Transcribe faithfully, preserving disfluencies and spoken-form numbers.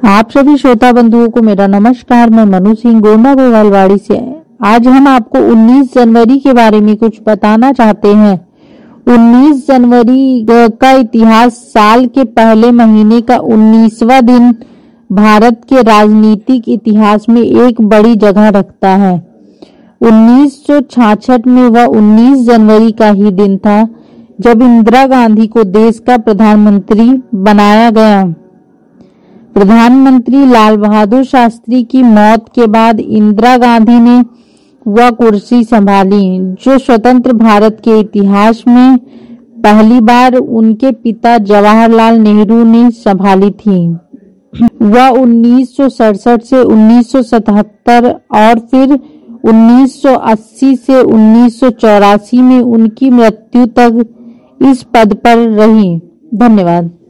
आप सभी श्रोता बंधुओं को मेरा नमस्कार। मैं मनु सिंह गोंडा गोवालवाड़ी से। आज हम आपको उन्नीस जनवरी के बारे में कुछ बताना चाहते हैं। उन्नीस जनवरी का इतिहास साल के पहले महीने का उन्नीसवां दिन भारत के राजनीतिक इतिहास में एक बड़ी जगह रखता है। उन्नीस सौ छियासठ में वह उन्नीस जनवरी का ही दिन था जब इंदिरा गांधी को देश का प्रधानमंत्री बनाया गया। प्रधानमंत्री लाल बहादुर शास्त्री की मौत के बाद इंदिरा गांधी ने वह कुर्सी संभाली, जो स्वतंत्र भारत के इतिहास में पहली बार उनके पिता जवाहरलाल नेहरू ने संभाली थी। वह उन्नीस सौ सड़सठ से उन्नीस सौ सतहत्तर और फिर उन्नीस सौ अस्सी से उन्नीस सौ चौरासी में उनकी मृत्यु तक इस पद पर रही। धन्यवाद।